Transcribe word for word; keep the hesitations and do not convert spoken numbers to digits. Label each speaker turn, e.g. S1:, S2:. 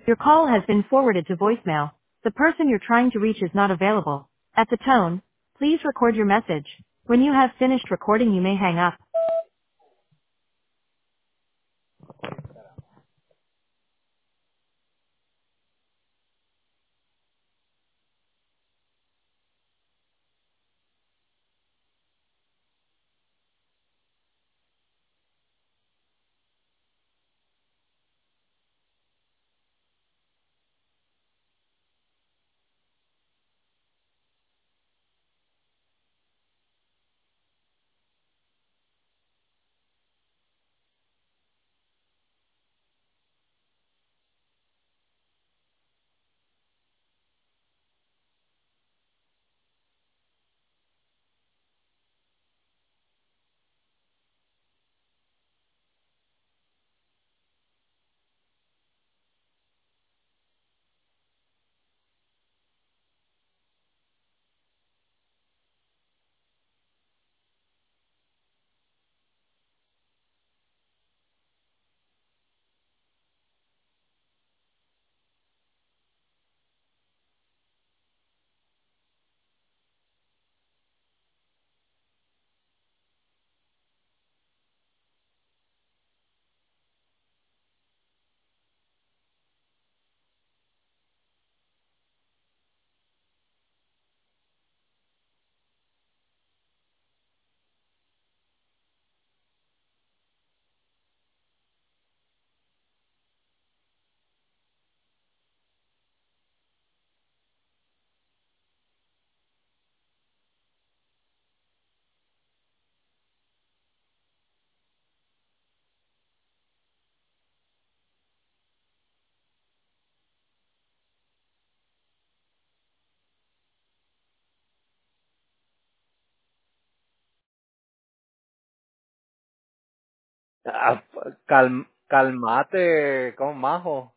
S1: Your call has been forwarded to voicemail. The person you're trying to reach is not available. At the tone, please record your message. When you have finished recording, you may hang up.
S2: Ah, cal- calmate, ¿cómo majo?